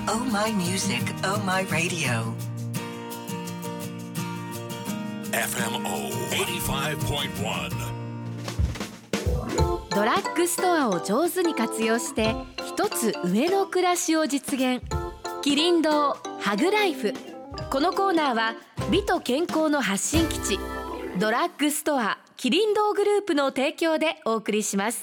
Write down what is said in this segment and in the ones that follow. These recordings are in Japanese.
Oh My Music, Oh My Radio FMO 85.1。 ドラッグストアを上手に活用して一つ上の暮らしを実現。キリン堂ハグライフ。このコーナーは美と健康の発信基地ドラッグストアキリン堂グループの提供でお送りします。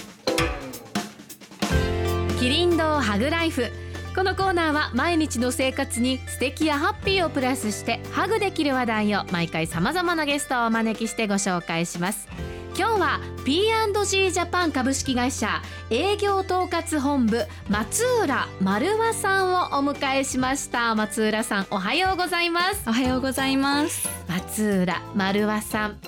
キリン堂ハグライフ。このコーナーは毎日の生活に素敵やハッピーをプラスしてハグできる話題を毎回さまざまなゲストをお招きしてご紹介します。今日は P&G ジャパン株式会社営業統括本部松浦丸和さんをお迎えしました。松浦さん、おはようございます。 おはようございます。 松浦丸和さん、 はい、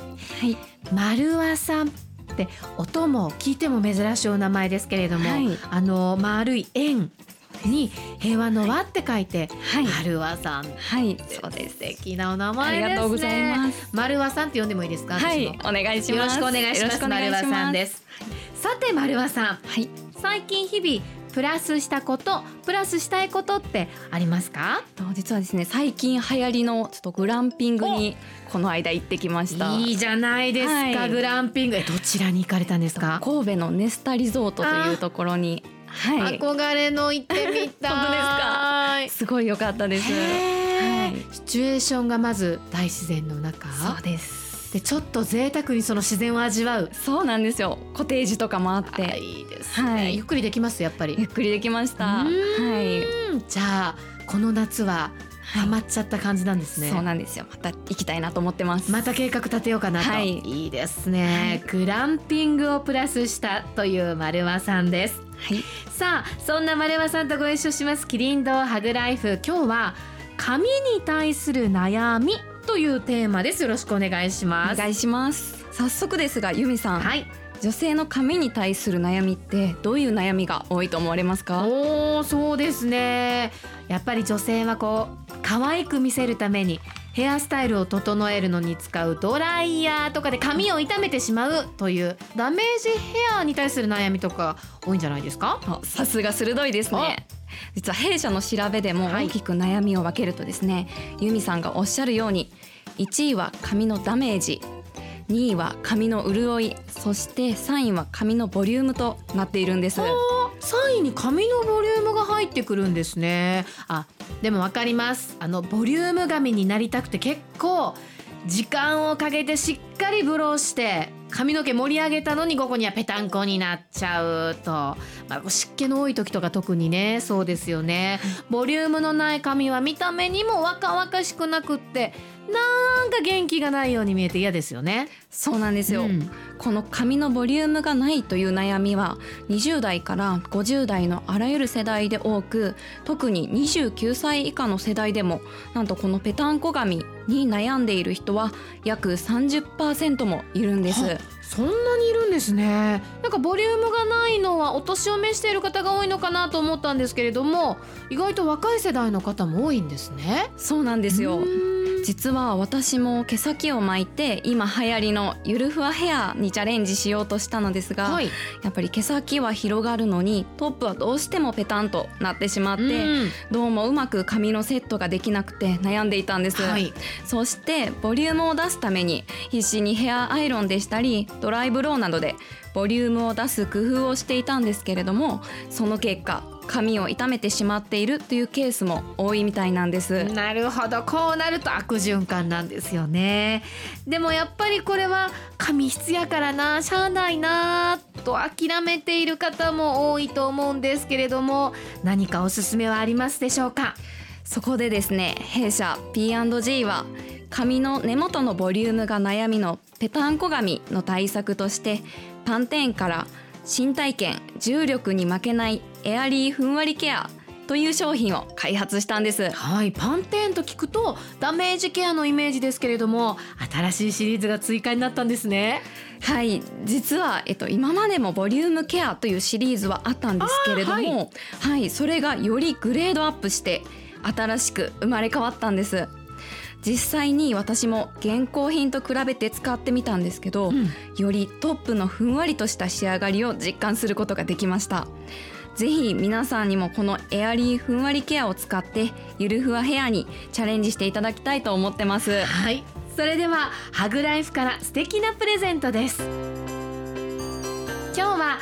丸和さんって音も聞いても珍しいお名前ですけれども、 はい、 丸い円に平和の和って書いて、 はい、 丸和さん、 はい、そうです。 素敵なお名前ですね。 ありがとうございます。 丸和さんって呼んでもいいですか？ はい、お願いします。 よろしくお願いします。丸和さんです。さて丸和さん、 はい、 最近日々プラスしたこと、プラスしたいことってありますか？ 実はですね、最近流行りのちょっとグランピングにこの間行ってきました。 いいじゃないですか、はい、グランピング。どちらに行かれたんですか？ 神戸のネスタリゾートというところに、はい、 憧れの行ってみたい。 本当ですか？すごい良かったです。はい、 シチュエーションがまず大自然の中。 そうです。 でちょっと贅沢にその自然を味わう。 そうなんですよ。コテージとかもあって、 いいですね、 はい、 ゆっくりできます。やっぱりゆっくりできました。はい、 じゃあこの夏はハマっちゃった感じなんですね。 そうなんですよ。また行きたいなと思ってます。 また計画立てようかなと、はい、いいですね、はい、グランピングをプラスしたという丸和さんです。 はい、 さあそんな丸和さんとご一緒しますキリン堂ハグライフ。今日は髪に対する悩みというテーマです。よろしくお願いします。 お願いします。早速ですが由美さん、 はい、 女性の髪に対する悩みってどういう悩みが多いと思われますか？ そうですね、やっぱり女性はこう可愛く見せるためにヘアスタイルを整えるのに使うドライヤーとかで髪を傷めてしまうというダメージヘアに対する悩みとか多いんじゃないですか？ さすが鋭いですね。実は弊社の調べでも大きく悩みを分けるとですね、由美さんがおっしゃるように1位は髪のダメージ、2位は髪の潤い、そして3位は髪のボリュームとなっているんです。 3位に髪のボリュームが入ってくるんですね。でも分かります。ボリューム髪になりたくて結構時間をかけてしっかりブローして髪の毛盛り上げたのに午後にはペタンコになっちゃうと、湿気の多い時とか特にね、そうですよね。ボリュームのない髪は見た目にも若々しくなくってなんか元気がないように見えて嫌ですよね。 そうなんですよ、この髪のボリュームがないという悩みは20代から50代のあらゆる世代で多く、特に29歳以下の世代でもなんとこのペタンコ髪に悩んでいる人は約 30% もいるんです。 そんなにいるんですね。なんかボリュームがないのはお年を召している方が多いのかなと思ったんですけれども、意外と若い世代の方も多いんですね。 そうなんですよ。実は私も毛先を巻いて今流行りのゆるふわヘアにチャレンジしようとしたのですが、やっぱり毛先は広がるのにトップはどうしてもペタンとなってしまって、どうもうまく髪のセットができなくて悩んでいたんです。そしてボリュームを出すために必死にヘアアイロンでしたりドライブローなどでボリュームを出す工夫をしていたんですけれども、その結果髪を傷めてしまっているというケースも多いみたいなんです。 なるほど、こうなると悪循環なんですよね。でもやっぱりこれは髪質やからな、しゃあないなと諦めている方も多いと思うんですけれども、何かおすすめはありますでしょうか？ そこでですね、弊社 P&G は髪の根元のボリュームが悩みのペタンコ髪の対策としてパンテーンから新体験重力に負けないエアリーふんわりケアという商品を開発したんです。 はい、パンテーンと聞くとダメージケアのイメージですけれども、新しいシリーズが追加になったんですね。 はい、実は、今までもボリュームケアというシリーズはあったんですけれども、それがよりグレードアップして新しく生まれ変わったんです。実際に私も現行品と比べて使ってみたんですけど、よりトップのふんわりとした仕上がりを実感することができました。 ぜひ皆さんにもこのエアリーふんわりケアを使ってゆるふわヘアにチャレンジしていただきたいと思ってます。 はい、それではハグライフから素敵なプレゼントです。今日は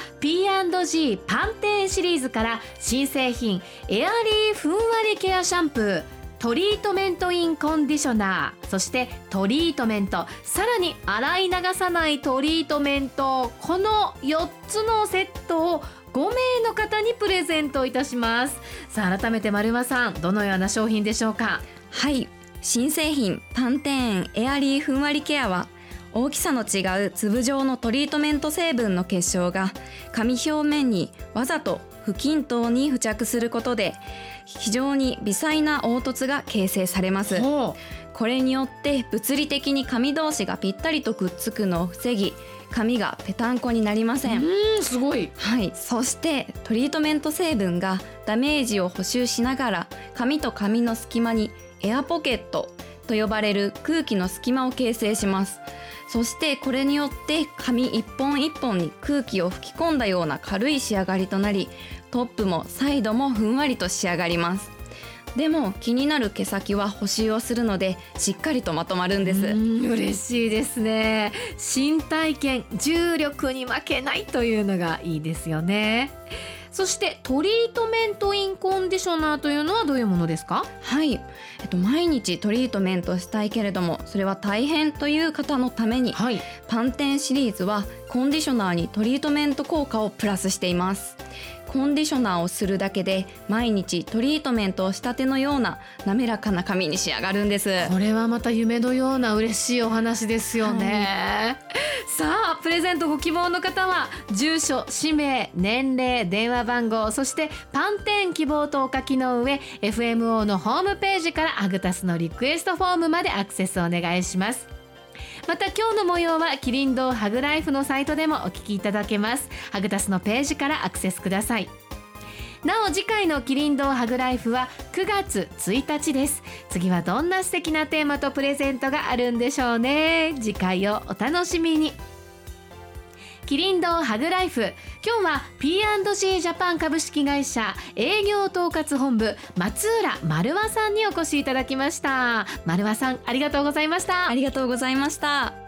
P&G パンテーンシリーズから新製品エアリーふんわりケアシャンプー、トリートメントインコンディショナー、そしてトリートメント、さらに洗い流さないトリートメント、この4つのセットを5名の方にプレゼントいたします。さあ改めて丸間さん、どのような商品でしょうか？ はい、新製品パンテーンエアリーふんわりケアは大きさの違う粒状のトリートメント成分の結晶が髪表面にわざと不均等に付着することで非常に微細な凹凸が形成されます。これによって物理的に髪同士がぴったりとくっつくのを防ぎ、髪がぺたんこになりません。 すごい。 はい、そしてトリートメント成分がダメージを補修しながら髪と髪の隙間にエアポケットと呼ばれる空気の隙間を形成します。そしてこれによって髪一本一本に空気を吹き込んだような軽い仕上がりとなり、トップもサイドもふんわりと仕上がります。でも気になる毛先は補修をするのでしっかりとまとまるんです。 嬉しいですね。新体験、重力に負けないというのがいいですよね。そしてトリートメントインコンディショナーというのはどういうものですか？ はい、毎日トリートメントしたいけれどもそれは大変という方のために、 はい、 パンテンシリーズはコンディショナーにトリートメント効果をプラスしています。コンディショナーをするだけで毎日トリートメントをしたてのような滑らかな髪に仕上がるんです。 これはまた夢のような嬉しいお話ですよね、さあプレゼントご希望の方は住所、氏名、年齢、電話番号、そしてパンテン希望とお書きの上 FMO のホームページからアグタスのリクエストフォームまでアクセスお願いします。また今日の模様はキリン堂ハグライフのサイトでもお聞きいただけます。ハグタスのページからアクセスください。なお次回のキリン堂ハグライフは9月1日です。次はどんな素敵なテーマとプレゼントがあるんでしょうね。次回をお楽しみに。キリン堂ハグライフ、今日は P&G ジャパン株式会社営業統括本部松浦丸和さんにお越しいただきました。丸和さん、ありがとうございました。 ありがとうございました。